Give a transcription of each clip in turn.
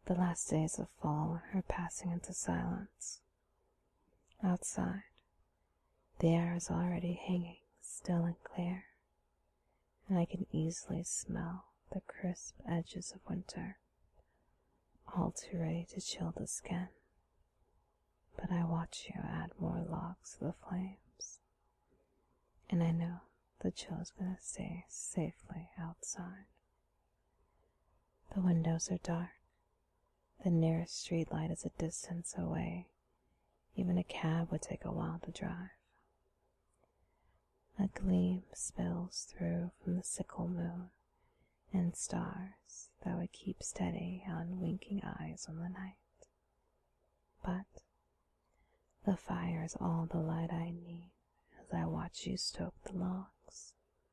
The last days of fall are passing into silence. Outside, the air is already hanging still and clear, and I can easily smell the crisp edges of winter, all too ready to chill the skin. But I watch you add more logs to the flames, and I know the chill is going to stay safely outside. The windows are dark. The nearest street light is a distance away. Even a cab would take a while to drive. A gleam spills through from the sickle moon and stars that would keep steady unwinking eyes on the night. But the fire is all the light I need as I watch you stoke the logs.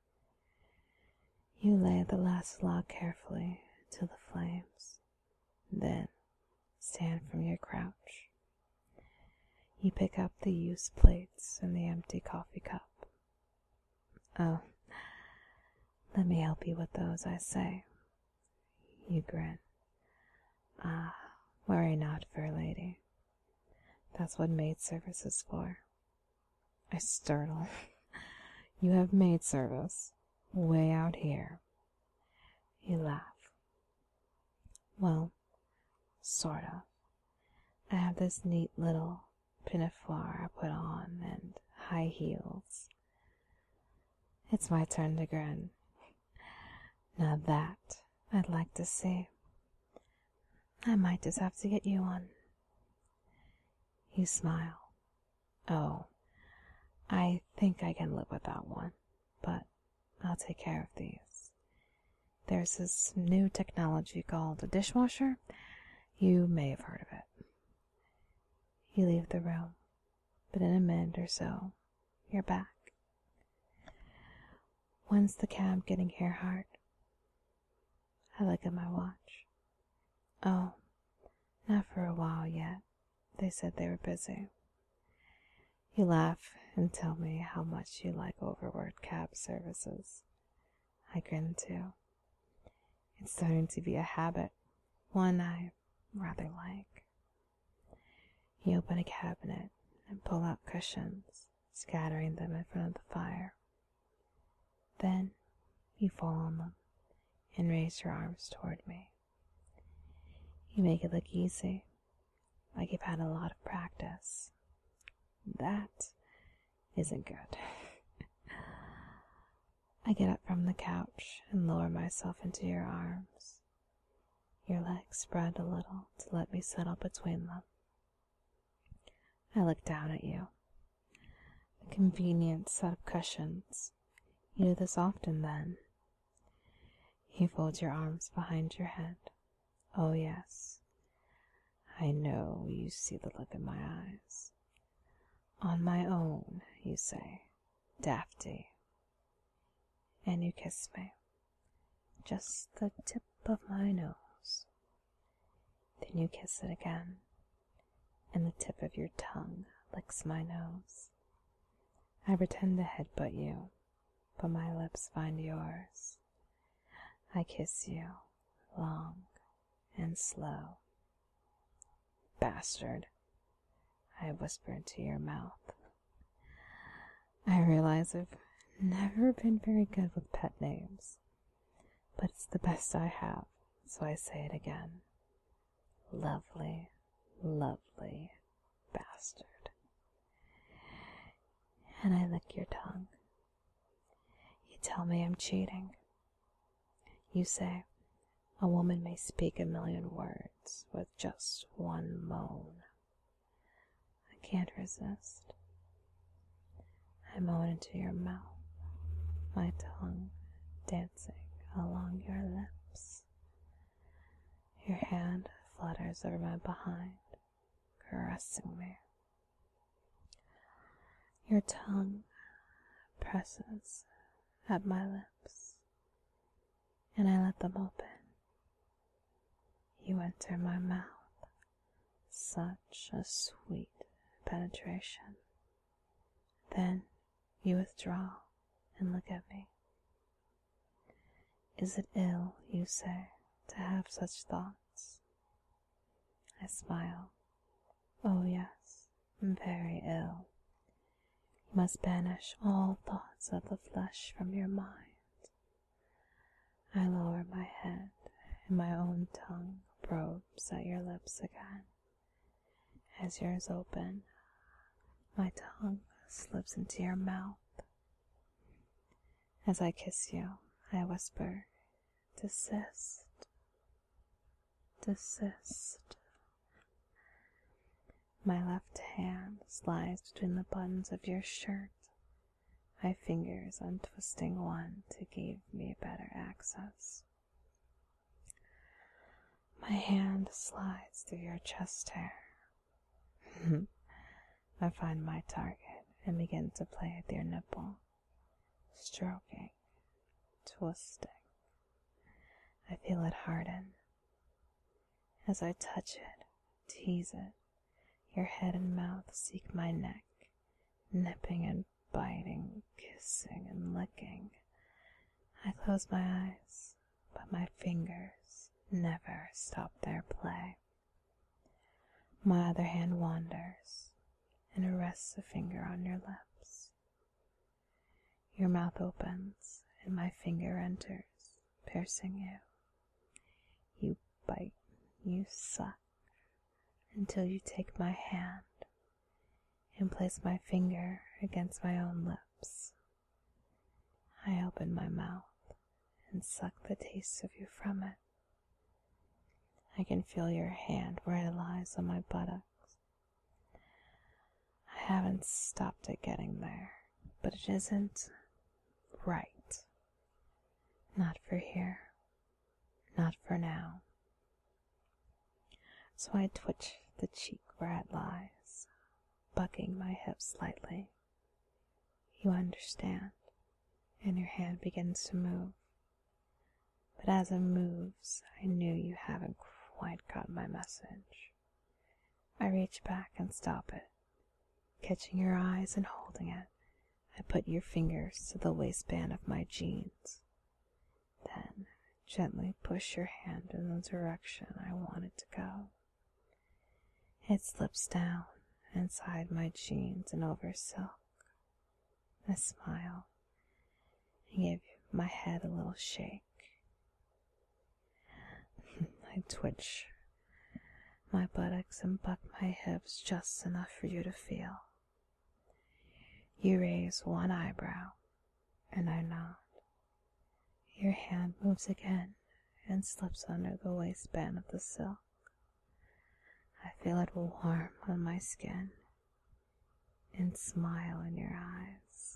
You lay the last log carefully to the flames, then stand from your crouch. You pick up the used plates and the empty coffee cup. Oh, let me help you with those, I say. You grin. Ah, worry not, fair lady. That's what maid service is for. I startle. You have maid service? Way out here. You laugh. Well, sort of. I have this neat little pinafore I put on and high heels. It's my turn to grin. Now that I'd like to see. I might just have to get you one. You smile. Oh, I think I can live without one, but I'll take care of these. There's this new technology called a dishwasher. You may have heard of it. You leave the room, but in a minute or so, you're back. When's the cab getting here, Hart? I look at my watch. Oh, not for a while yet. They said they were busy. You laugh and tell me how much you like overworked cab services. I grin too. It's starting to be a habit, one I rather like. You open a cabinet and pull out cushions, scattering them in front of the fire. Then you fall on them and raise your arms toward me. You make it look easy, like you've had a lot of practice. That isn't good. I get up from the couch and lower myself into your arms. Your legs spread a little to let me settle between them. I look down at you. A convenient set of cushions. You do this often, then? You fold your arms behind your head. Oh, yes. I know you see the look in my eyes. On my own, you say, Dafty. And you kiss me. Just the tip of my nose. Then you kiss it again, and the tip of your tongue licks my nose. I pretend to headbutt you, but my lips find yours. I kiss you, long and slow. Bastard, I whisper into your mouth. I realize I've never been very good with pet names, but it's the best I have, so I say it again. Lovely, lovely bastard. And I lick your tongue. You tell me I'm cheating. You say, a woman may speak a million words with just one moan. I can't resist. I moan into your mouth, my tongue dancing along your lips. Your hand flutters over my behind, caressing me. Your tongue presses at my lips, and I let them open. You enter my mouth, such a sweet penetration. Then you withdraw and look at me. Is it ill, you say, to have such thoughts? I smile. Oh yes, I'm very ill. You must banish all thoughts of the flesh from your mind. I lower my head, and my own tongue probes at your lips again. As yours open, my tongue slips into your mouth. As I kiss you, I whisper, desist, desist. My left hand slides between the buttons of your shirt, my fingers untwisting one to give me better access. My hand slides through your chest hair. I find my target and begin to play with your nipple, stroking, twisting. I feel it harden. As I touch it, tease it, your head and mouth seek my neck, nipping and biting, kissing and licking. I close my eyes, but my fingers never stop their play. My other hand wanders and arrests a finger on your lips. Your mouth opens and my finger enters, piercing you. You bite, you suck, until you take my hand and place my finger against my own lips. I open my mouth and suck the taste of you from it. I can feel your hand where it lies on my buttocks. I haven't stopped at getting there, but it isn't right. Not for here. Not for now. So I twitch the cheek where it lies, bucking my hips slightly. You understand, and your hand begins to move. But as it moves, I knew you haven't quite got my message. I reach back and stop it. Catching your eyes and holding it, I put your fingers to the waistband of my jeans. Then gently push your hand in the direction I want it to go. It slips down inside my jeans and over silk. I smile and give my head a little shake. I twitch my buttocks and buck my hips just enough for you to feel. You raise one eyebrow, and I nod. Your hand moves again and slips under the waistband of the silk. I feel it warm on my skin and smile in your eyes.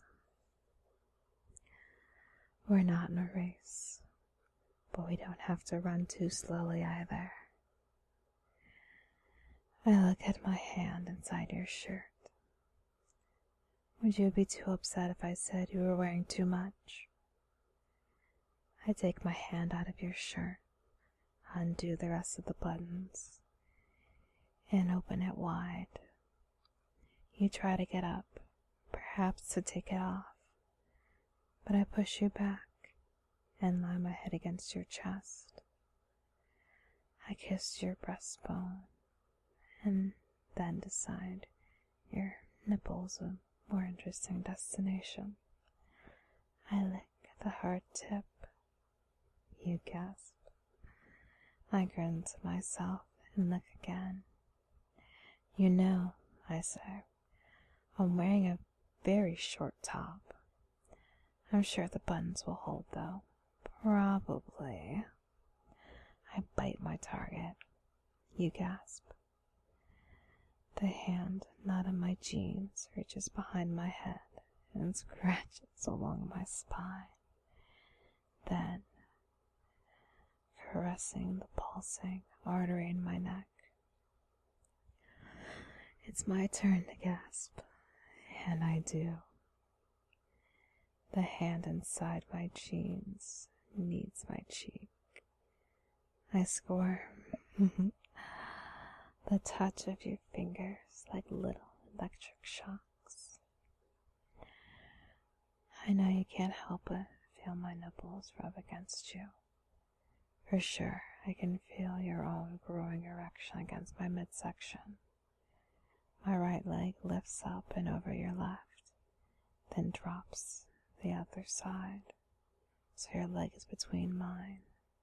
We're not in a race, but we don't have to run too slowly either. I look at my hand inside your shirt. Would you be too upset if I said you were wearing too much? I take my hand out of your shirt, undo the rest of the buttons, and open it wide. You try to get up, perhaps to take it off, but I push you back and lie my head against your chest. I kiss your breastbone and then decide your nipple's a more interesting destination. I lick the hard tip. You gasp. I grin to myself and lick again. You know, I say, I'm wearing a very short top. I'm sure the buttons will hold, though. Probably. I bite my target. You gasp. The hand not in my jeans reaches behind my head and scratches along my spine. Then, caressing the pulsing artery in my neck. It's my turn to gasp, and I do. The hand inside my jeans kneads my cheek. I squirm. The touch of your fingers like little electric shocks. I know you can't help but feel my nipples rub against you. For sure, I can feel your own growing erection against my midsection. My right leg lifts up and over your left, then drops the other side, so your leg is between mine.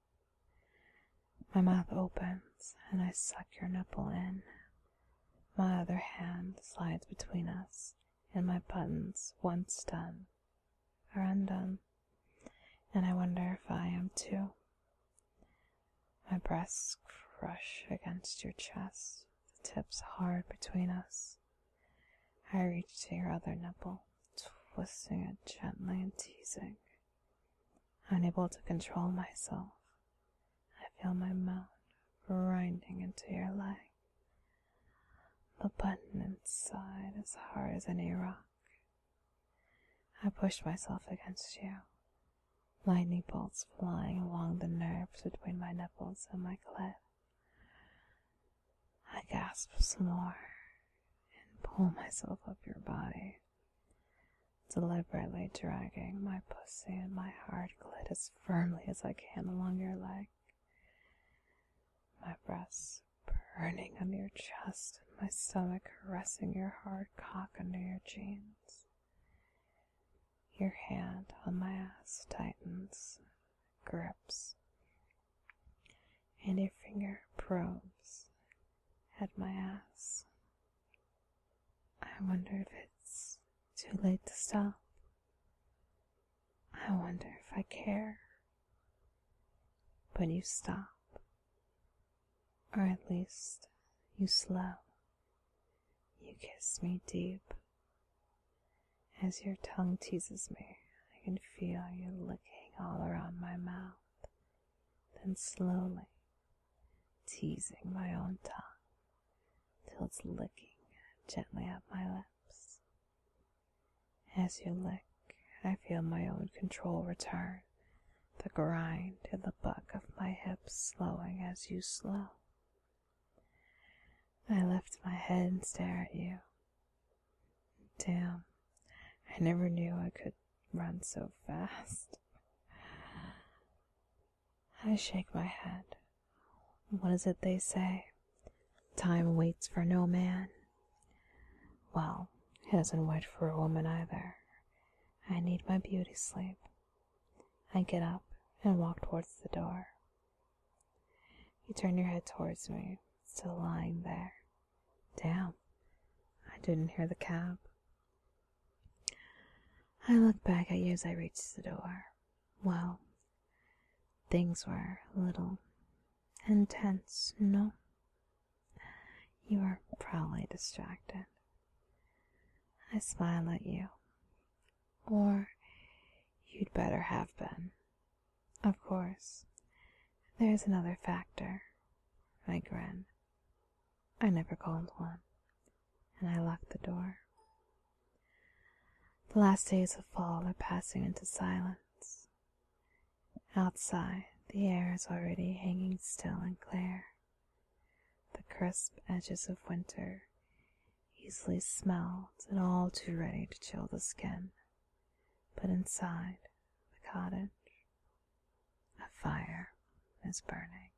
My mouth opens and I suck your nipple in. My other hand slides between us, and my buttons, once done, are undone, and I wonder if I am too. My breasts crush against your chest, the tips hard between us. I reach to your other nipple, twisting it gently and teasing. Unable to control myself, I feel my mouth grinding into your leg. The button inside as hard as any rock. I push myself against you, lightning bolts flying along the nerves between my nipples and my clit. I gasp some more and pull myself up your body, deliberately dragging my pussy and my hard clit as firmly as I can along your leg. My breasts burning under your chest and my stomach caressing your hard cock under your jeans. Your hand on my ass tightens, grips, and your finger probes at my ass. I wonder if it's too late to stop. I wonder if I care. But you stop. Or at least you slow. You kiss me deep. As your tongue teases me, I can feel you licking all around my mouth, then slowly teasing my own tongue till it's licking gently at my lips. As you lick, I feel my own control return, the grind in the buck of my hips slowing as you slow. I lift my head and stare at you. Damn, I never knew I could run so fast. I shake my head. What is it they say? Time waits for no man. Well, it doesn't wait for a woman either. I need my beauty sleep. I get up and walk towards the door. You turn your head towards me, still lying there. Damn, I didn't hear the cab. I look back at you as I reach the door. Well, things were a little intense, no? You are probably distracted. I smile at you. Or you'd better have been. Of course, there's another factor. I grin. I never called one, and I lock the door. The last days of fall are passing into silence. Outside, the air is already hanging still and clear. The crisp edges of winter, easily smelled and all too ready to chill the skin. But inside the cottage, a fire is burning.